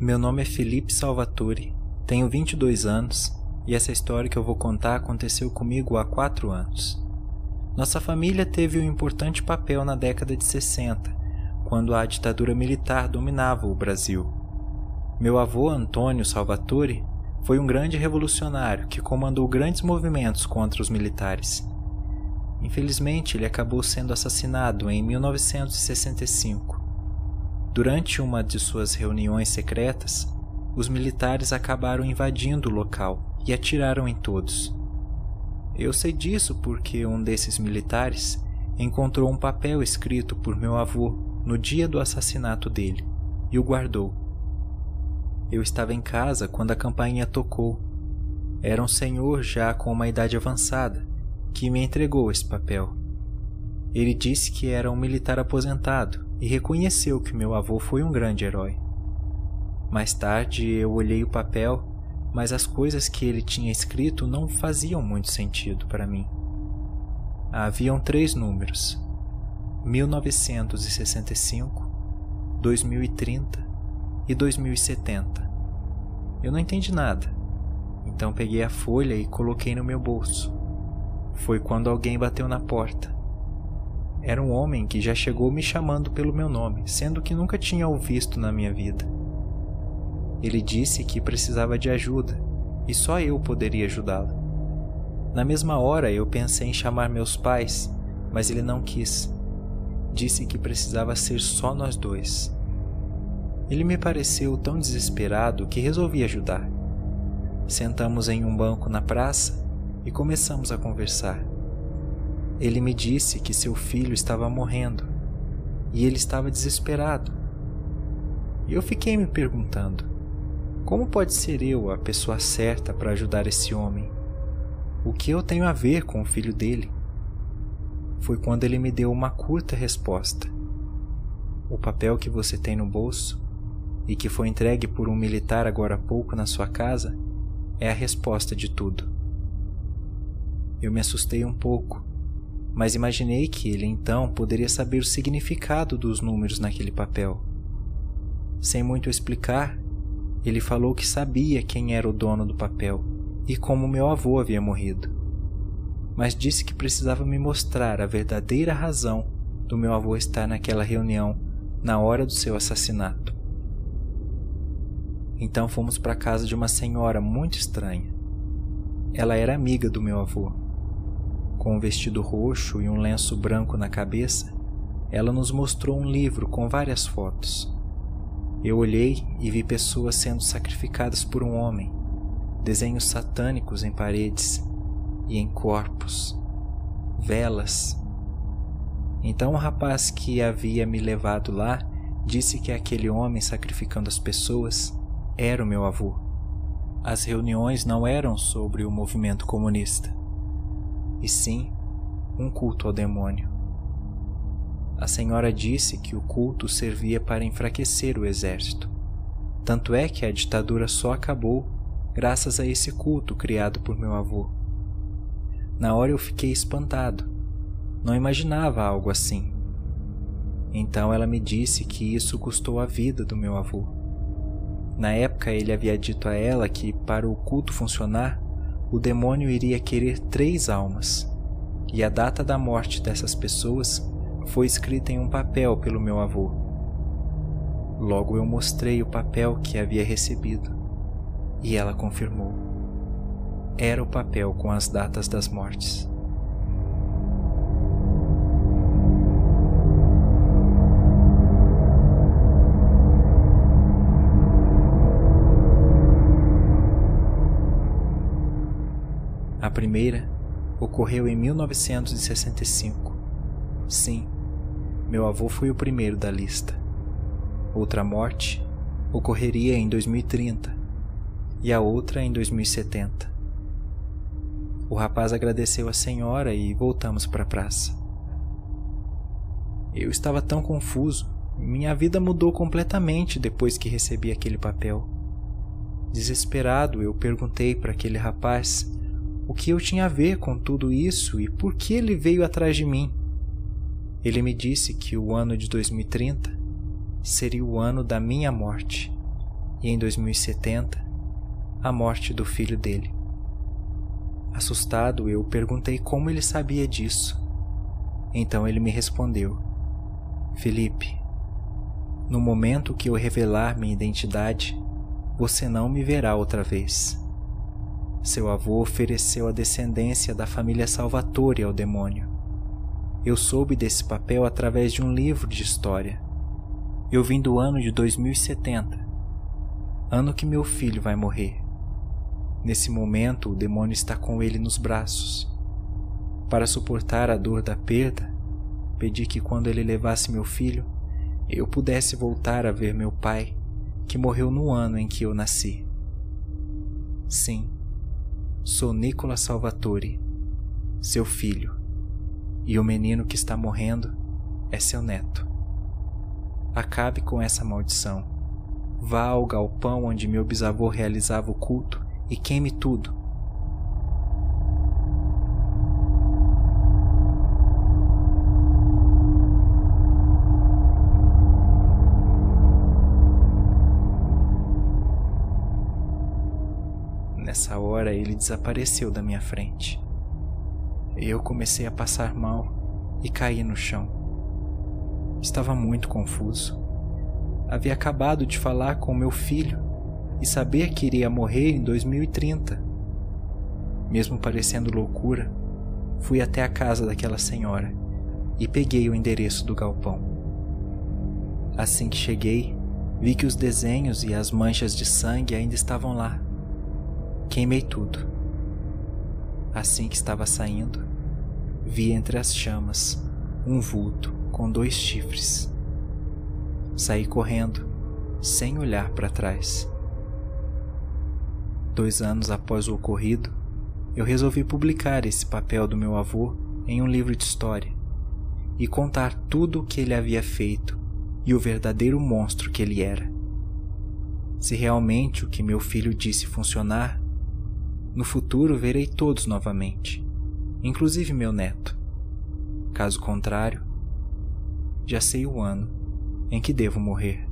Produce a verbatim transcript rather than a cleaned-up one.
Meu nome é Felipe Salvatore, tenho vinte e dois anos e essa história que eu vou contar aconteceu comigo há quatro anos. Nossa família teve um importante papel na década de sessenta, quando a ditadura militar dominava o Brasil. Meu avô Antônio Salvatore foi um grande revolucionário que comandou grandes movimentos contra os militares. Infelizmente, ele acabou sendo assassinado em mil novecentos e sessenta e cinco. Durante uma de suas reuniões secretas, os militares acabaram invadindo o local e atiraram em todos. Eu sei disso porque um desses militares encontrou um papel escrito por meu avô no dia do assassinato dele e o guardou. Eu estava em casa quando a campainha tocou. Era um senhor já com uma idade avançada que me entregou esse papel. Ele disse que era um militar aposentado e reconheceu que meu avô foi um grande herói. Mais tarde eu olhei o papel, mas as coisas que ele tinha escrito não faziam muito sentido para mim. Haviam três números: mil novecentos e sessenta e cinco, dois mil e trinta e dois mil e setenta. Eu não entendi nada, então peguei a folha e coloquei no meu bolso. Foi quando alguém bateu na porta. Era um homem que já chegou me chamando pelo meu nome, sendo que nunca tinha o visto na minha vida. Ele disse que precisava de ajuda e só eu poderia ajudá-lo. Na mesma hora eu pensei em chamar meus pais, mas ele não quis. Disse que precisava ser só nós dois. Ele me pareceu tão desesperado que resolvi ajudar. Sentamos em um banco na praça e começamos a conversar. Ele me disse que seu filho estava morrendo e ele estava desesperado. E eu fiquei me perguntando: como pode ser eu a pessoa certa para ajudar esse homem? O que eu tenho a ver com o filho dele? Foi quando ele me deu uma curta resposta. O papel que você tem no bolso e que foi entregue por um militar agora há pouco na sua casa é a resposta de tudo. Eu me assustei um pouco, mas imaginei que ele então poderia saber o significado dos números naquele papel. Sem muito explicar, ele falou que sabia quem era o dono do papel e como meu avô havia morrido, mas disse que precisava me mostrar a verdadeira razão do meu avô estar naquela reunião na hora do seu assassinato. Então fomos para a casa de uma senhora muito estranha. Ela era amiga do meu avô. Com um vestido roxo e um lenço branco na cabeça, ela nos mostrou um livro com várias fotos. Eu olhei e vi pessoas sendo sacrificadas por um homem, desenhos satânicos em paredes e em corpos, velas. Então o rapaz que havia me levado lá disse que aquele homem sacrificando as pessoas era o meu avô. As reuniões não eram sobre o movimento comunista, e sim um culto ao demônio. A senhora disse que o culto servia para enfraquecer o exército. Tanto é que a ditadura só acabou graças a esse culto criado por meu avô. Na hora eu fiquei espantado. Não imaginava algo assim. Então ela me disse que isso custou a vida do meu avô. Na época ele havia dito a ela que, para o culto funcionar, o demônio iria querer três almas, e a data da morte dessas pessoas foi escrita em um papel pelo meu avô. Logo eu mostrei o papel que havia recebido, e ela confirmou. Era o papel com as datas das mortes. A primeira ocorreu em mil novecentos e sessenta e cinco. Sim, meu avô foi o primeiro da lista. Outra morte ocorreria em dois mil e trinta e a outra em dois mil e setenta. O rapaz agradeceu a senhora e voltamos para a praça. Eu estava tão confuso. Minha vida mudou completamente depois que recebi aquele papel. Desesperado, eu perguntei para aquele rapaz o que eu tinha a ver com tudo isso e por que ele veio atrás de mim. Ele me disse que o ano de dois mil e trinta seria o ano da minha morte. e em dois mil e setenta, a morte do filho dele. Assustado, eu perguntei como ele sabia disso. Então ele me respondeu: Felipe, no momento que eu revelar minha identidade, você não me verá outra vez. Seu avô ofereceu a descendência da família Salvatore ao demônio. Eu soube desse papel através de um livro de história. Eu vim do ano de dois mil e setenta, ano que meu filho vai morrer. Nesse momento, o demônio está com ele nos braços. Para suportar a dor da perda, pedi que quando ele levasse meu filho, eu pudesse voltar a ver meu pai, que morreu no ano em que eu nasci. Sim, sou Nicola Salvatore, seu filho, e o menino que está morrendo é seu neto. Acabe com essa maldição. Vá ao galpão onde meu bisavô realizava o culto e queime tudo. Nessa hora ele desapareceu da minha frente. Eu comecei a passar mal e caí no chão. Estava muito confuso. Havia acabado de falar com meu filho e saber que iria morrer em dois mil e trinta. Mesmo parecendo loucura, fui até a casa daquela senhora e peguei o endereço do galpão. Assim que cheguei, vi que os desenhos e as manchas de sangue ainda estavam lá. Queimei tudo. Assim que estava saindo, vi entre as chamas um vulto com dois chifres. Saí correndo, sem olhar para trás. Dois anos após o ocorrido, eu resolvi publicar esse papel do meu avô em um livro de história e contar tudo o que ele havia feito e o verdadeiro monstro que ele era. Se realmente o que meu filho disse funcionar, no futuro verei todos novamente, inclusive meu neto. Caso contrário, já sei o ano em que devo morrer.